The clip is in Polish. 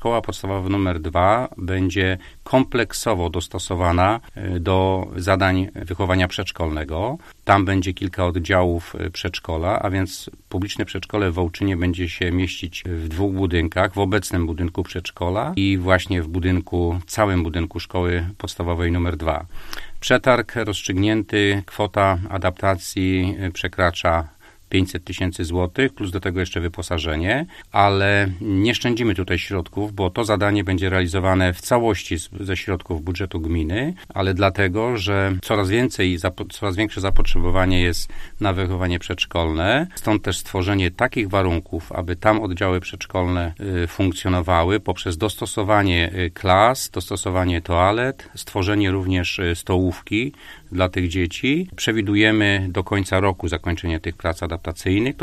szkoła podstawowa numer 2 będzie kompleksowo dostosowana do zadań wychowania przedszkolnego. Tam będzie kilka oddziałów przedszkola, a więc publiczne przedszkole w Wołczynie będzie się mieścić w 2 budynkach, w obecnym budynku przedszkola i właśnie w całym budynku szkoły podstawowej numer 2. Przetarg rozstrzygnięty, kwota adaptacji przekracza 500 000 złotych, plus do tego jeszcze wyposażenie, ale nie szczędzimy tutaj środków, bo to zadanie będzie realizowane w całości ze środków budżetu gminy, ale dlatego, że coraz większe zapotrzebowanie jest na wychowanie przedszkolne, stąd też stworzenie takich warunków, aby tam oddziały przedszkolne funkcjonowały poprzez dostosowanie klas, dostosowanie toalet, stworzenie również stołówki dla tych dzieci. Przewidujemy do końca roku zakończenie tych prac adaptacyjnych.